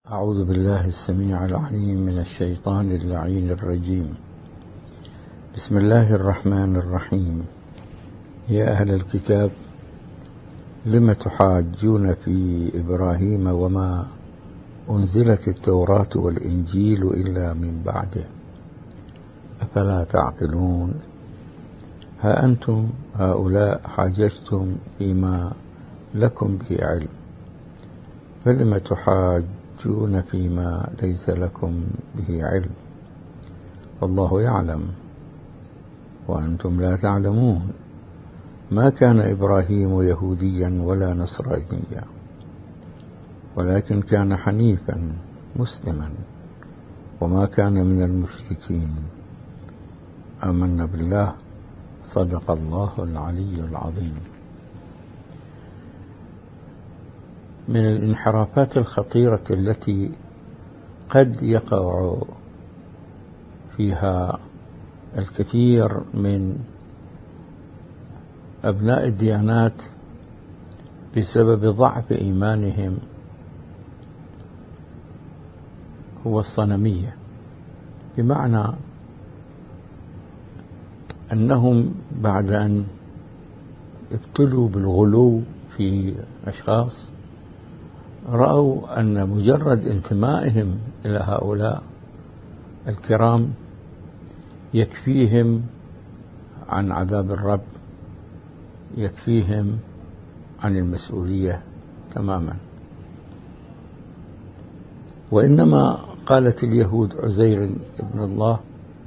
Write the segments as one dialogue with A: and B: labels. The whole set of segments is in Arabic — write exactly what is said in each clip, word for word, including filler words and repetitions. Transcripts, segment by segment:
A: أعوذ بالله السميع العليم من الشيطان اللعين الرجيم. بسم الله الرحمن الرحيم. يا أهل الكتاب لم تحاجون في إبراهيم وما أنزلت التوراة والإنجيل إلا من بعده أفلا تعقلون. ها أنتم هؤلاء حاججتم فيما لكم به علم، فلم تحاجون فيما ليس لكم به علم، والله يعلم وأنتم لا تعلمون. ما كان إبراهيم يهوديا ولا نصرانيا، ولكن كان حنيفا مسلما وما كان من المشركين. آمنا بالله. صدق الله العلي العظيم. من الانحرافات الخطيرة التي قد يقع فيها الكثير من أبناء الديانات بسبب ضعف إيمانهم هو الصنمية، بمعنى أنهم بعد أن ابتلوا بالغلو في أشخاص رأوا أن مجرد انتمائهم إلى هؤلاء الكرام يكفيهم عن عذاب الرب، يكفيهم عن المسؤولية تماما. وإنما قالت اليهود عزير ابن الله،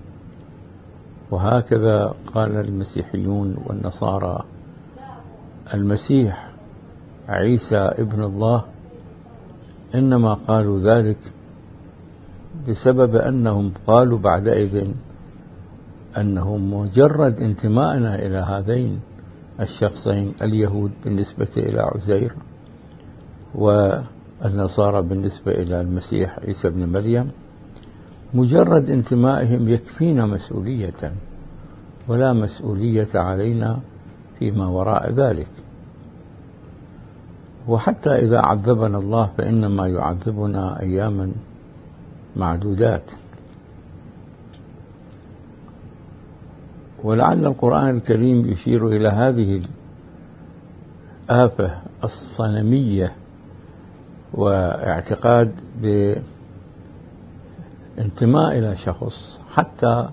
A: وهكذا قال المسيحيون والنصارى المسيح عيسى ابن الله. إنما قالوا ذلك بسبب أنهم قالوا بعدئذ أنه مجرد انتمائنا إلى هذين الشخصين، اليهود بالنسبة إلى عزير والنصارى بالنسبة إلى المسيح عيسى ابن مريم، مجرد انتمائهم يكفينا مسؤولية، ولا مسؤولية علينا فيما وراء ذلك. وحتى إذا عذبنا الله فإنما يعذبنا أياما معدودات. ولعل القرآن الكريم يشير إلى هذه الآفة الصنمية واعتقاد بانتماء إلى شخص حتى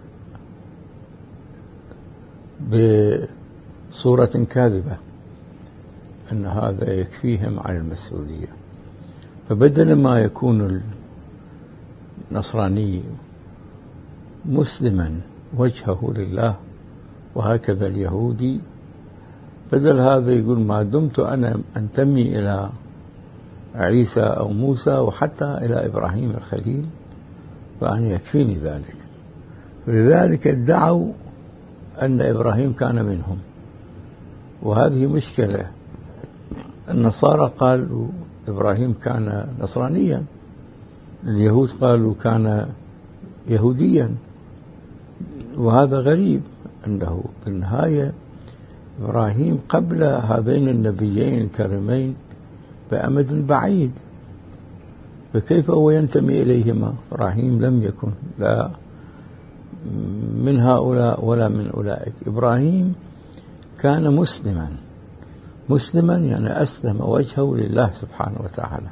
A: بصورة كاذبة أن هذا يكفيهم عن المسؤولية. فبدل ما يكون النصراني مسلما وجهه لله، وهكذا اليهودي بدل هذا يقول ما دمت أنا أنتمي إلى عيسى أو موسى وحتى إلى إبراهيم الخليل فأنا يكفيني ذلك. فلذلك ادعوا أن إبراهيم كان منهم، وهذه مشكلة. النصارى قالوا إبراهيم كان نصرانيا، اليهود قالوا كان يهوديا، وهذا غريب أنه في النهاية إبراهيم قبل هذين النبيين الكريمين بأمد بعيد، فكيف هو ينتمي إليهما؟ إبراهيم لم يكن لا من هؤلاء ولا من أولئك. إبراهيم كان مسلما، مسلما يعني أسلم وجهه لله سبحانه وتعالى.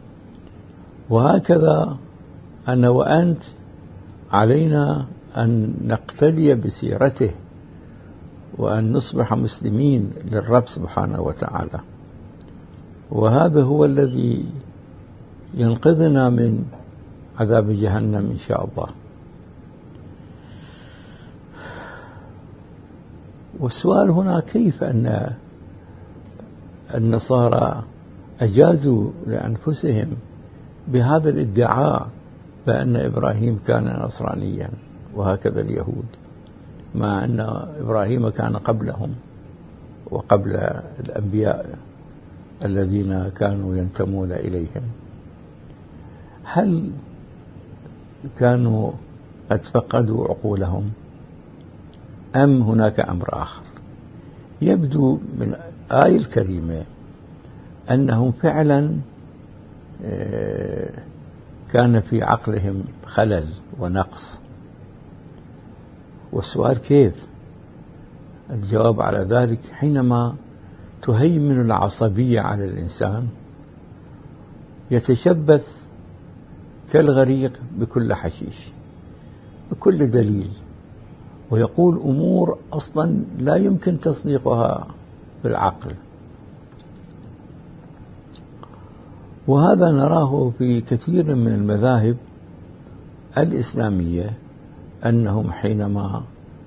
A: وهكذا أنا وأنت علينا أن نقتدي بسيرته وأن نصبح مسلمين للرب سبحانه وتعالى، وهذا هو الذي ينقذنا من عذاب جهنم إن شاء الله. والسؤال هنا كيف أن النصارى أجازوا لأنفسهم بهذا الادعاء بأن إبراهيم كان نصرانيا وهكذا اليهود، مع أن إبراهيم كان قبلهم وقبل الأنبياء الذين كانوا ينتمون إليهم. هل كانوا قد فقدوا عقولهم أم هناك أمر آخر؟ يبدو من الآية الكريمة أنهم فعلا كان في عقلهم خلل ونقص. والسؤال كيف؟ الجواب على ذلك حينما تهيمن العصبية على الإنسان يتشبث كالغريق بكل حشيش بكل دليل، ويقول أمور أصلا لا يمكن تصديقها بالعقل. وهذا نراه في كثير من المذاهب الإسلامية، أنهم حينما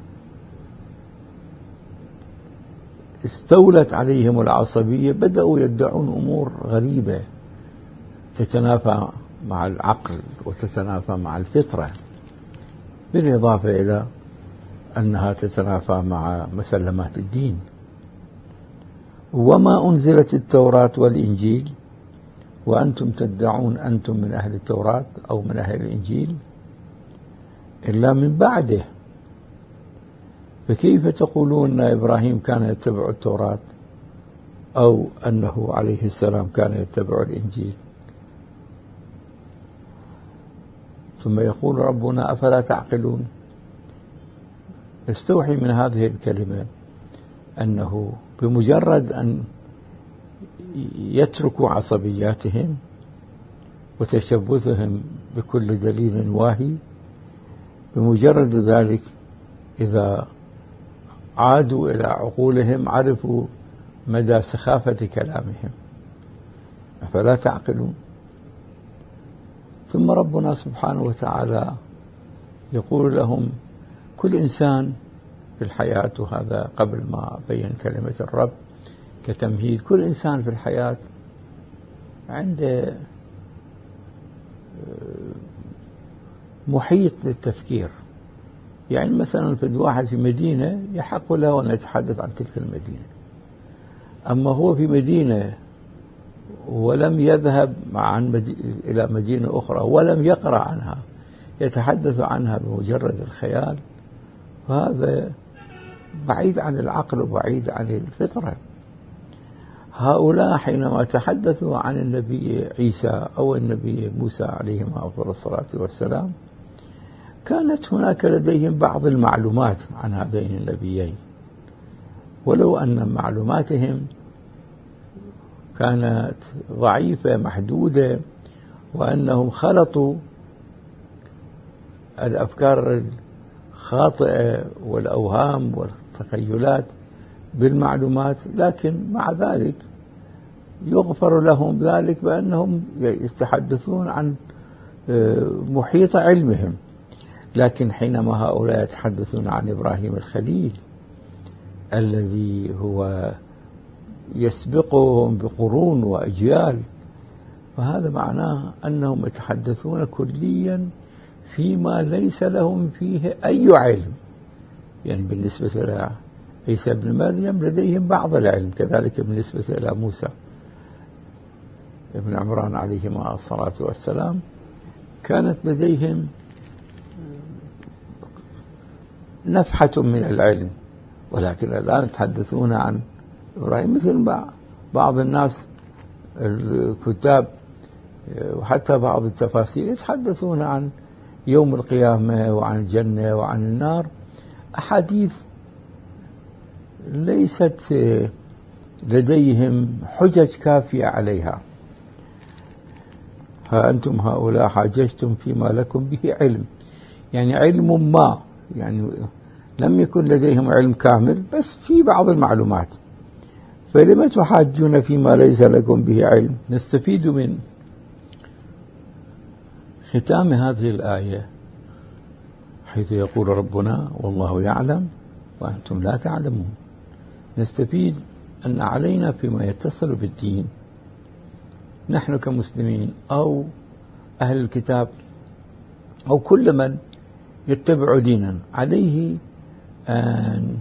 A: استولت عليهم العصبية بدأوا يدعون أمور غريبة تتنافى مع العقل وتتنافى مع الفطرة، بالإضافة إلى أنها تتنافى مع مسلمات الدين. وما أنزلت التوراة والإنجيل وأنتم تدعون أنتم من أهل التوراة أو من أهل الإنجيل إلا من بعده، فكيف تقولون أن إبراهيم كان يتبع التوراة أو أنه عليه السلام كان يتبع الإنجيل؟ ثم يقول ربنا أفلا تعقلون. نستوحي من هذه الكلمة أنه بمجرد أن يتركوا عصبياتهم وتشبثهم بكل دليل واهي، بمجرد ذلك إذا عادوا إلى عقولهم عرفوا مدى سخافة كلامهم. أفلا تعقلون. ثم ربنا سبحانه وتعالى يقول لهم كل إنسان في الحياة، وهذا قبل ما بين كلمة الرب كتمهيد، كل إنسان في الحياة عنده محيط للتفكير. يعني مثلا في واحد في مدينة يحق له أن يتحدث عن تلك المدينة، أما هو في مدينة ولم يذهب عن مدي... إلى مدينة أخرى ولم يقرأ عنها، يتحدث عنها بمجرد الخيال، فهذا بعيد عن العقل وبعيد عن الفطرة. هؤلاء حينما تحدثوا عن النبي عيسى أو النبي موسى عليهما أفضل الصلاة والسلام كانت هناك لديهم بعض المعلومات عن هذين النبيين، ولو أن معلوماتهم كانت ضعيفة محدودة، وأنهم خلطوا الأفكار الخاطئة والأوهام والتخيلات بالمعلومات، لكن مع ذلك يغفر لهم ذلك بأنهم يتحدثون عن محيط علمهم. لكن حينما هؤلاء يتحدثون عن إبراهيم الخليل الذي هو يسبقهم بقرون وأجيال، فهذا معناه أنهم يتحدثون كليا فيما ليس لهم فيه أي علم. يعني بالنسبة لعيسى بن مريم لديهم بعض العلم، كذلك بالنسبة إلى موسى ابن عمران عليهما الصلاة والسلام كانت لديهم نفحة من العلم، ولكن الآن يتحدثون عن إبراهيم مثل بعض الناس الكتاب وحتى بعض التفاسير يتحدثون عن يوم القيامة وعن الجنة وعن النار، أحاديث ليست لديهم حجج كافية عليها. ها أنتم هؤلاء حاججتم فيما لكم به علم، يعني علم ما، يعني لم يكن لديهم علم كامل بس في بعض المعلومات، فلما تحاجون فيما ليس لكم به علم. نستفيد من ختام هذه الآية حيث يقول ربنا والله يعلم وأنتم لا تعلمون. نستفيد أن علينا فيما يتصل بالدين نحن كمسلمين أو أهل الكتاب أو كل من يتبع دينا عليه أن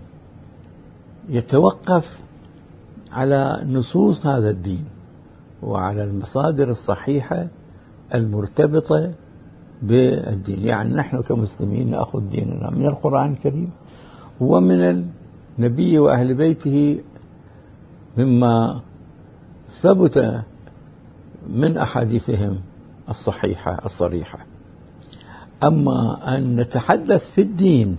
A: يتوقف على نصوص هذا الدين وعلى المصادر الصحيحة المرتبطة بالدين. يعني نحن كمسلمين نأخذ ديننا من القرآن الكريم ومن النبي وأهل بيته مما ثبت من أحاديثهم الصحيحة الصريحة. أما أن نتحدث في الدين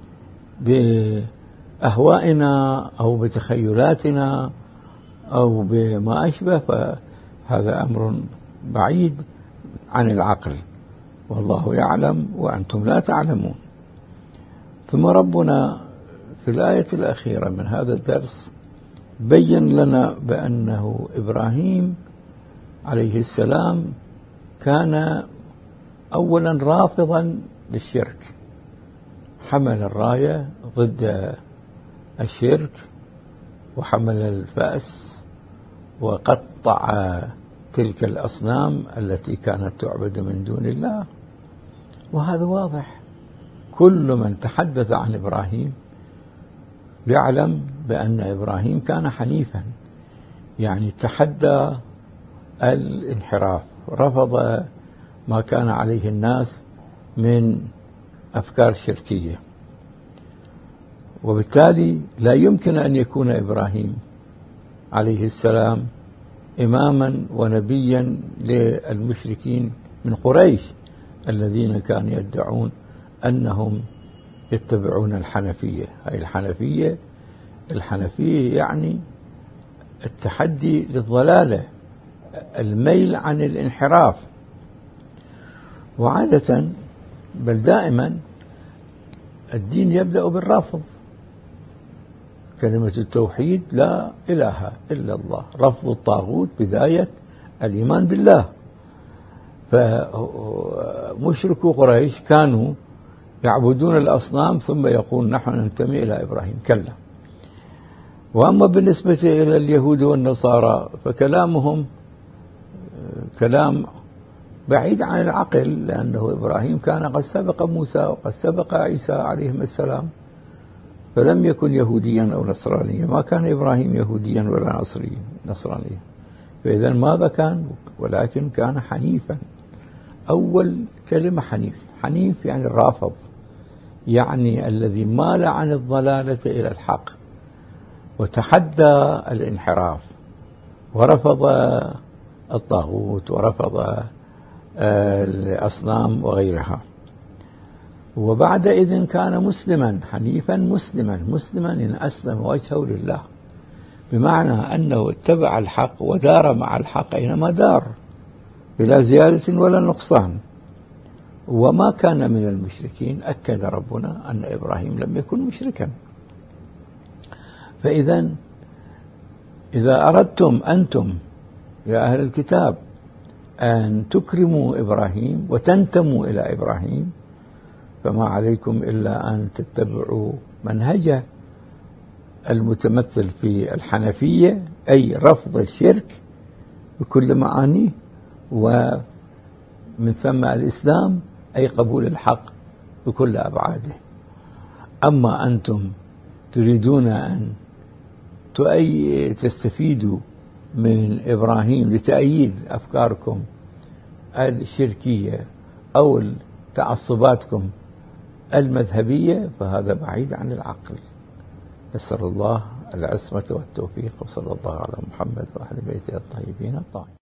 A: بأهوائنا أو بتخيلاتنا أو بما أشبه، فهذا أمر بعيد عن العقل، والله يعلم وأنتم لا تعلمون. ثم ربنا في الآية الأخيرة من هذا الدرس بين لنا بأنه إبراهيم عليه السلام كان أولا رافضا للشرك، حمل الراية ضد الشرك وحمل الفأس وقطع تلك الأصنام التي كانت تعبد من دون الله. وهذا واضح، كل من تحدث عن إبراهيم يعلم بأن إبراهيم كان حنيفا، يعني تحدى الانحراف، رفض ما كان عليه الناس من أفكار شركية. وبالتالي لا يمكن أن يكون إبراهيم عليه السلام إماما ونبيا للمشركين من قريش الذين كانوا يدعون أنهم يتبعون الحنفية. أي الحنفية الحنفية يعني التحدي للضلالة، الميل عن الانحراف. وعادة بل دائما الدين يبدأ بالرفض. كلمة التوحيد لا إله إلا الله، رفض الطاغوت بداية الإيمان بالله. فمشركو قريش كانوا يعبدون الأصنام ثم يقول نحن ننتمي إلى إبراهيم، كلا. وأما بالنسبة إلى اليهود والنصارى فكلامهم كلام بعيد عن العقل، لأنه إبراهيم كان قد سبق موسى وقد سبق عيسى عليهم السلام، فلم يكن يهوديا أو نصرانيا. ما كان إبراهيم يهوديا ولا نصرانيا، فإذا ماذا كان؟ ولكن كان حنيفا. أول كلمة حنيف، حنيف يعني الرافض، يعني الذي مال عن الضلالة إلى الحق وتحدى الانحراف ورفض الطاغوت ورفض الأصنام وغيرها. وبعدئذ كان مسلما، حنيفا مسلما، مسلما إن أسلم وجهه لله، بمعنى أنه اتبع الحق ودار مع الحق أينما دار بلا زيادة ولا نقصان، وما كان من المشركين. أكد ربنا أن إبراهيم لم يكن مشركا. فإذا إذا أردتم أنتم يا أهل الكتاب أن تكرموا إبراهيم وتنتموا إلى إبراهيم، فما عليكم إلا أن تتبعوا منهجه المتمثل في الحنفية، أي رفض الشرك بكل معانيه، ومن ثم الإسلام أي قبول الحق بكل أبعاده. أما أنتم تريدون أن تستفيدوا من إبراهيم لتأييد أفكاركم الشركية أو تعصباتكم المذهبية، فهذا بعيد عن العقل. نسأل الله العصمة والتوفيق، وصلى الله على محمد وأهل بيته الطيبين الطاهرين.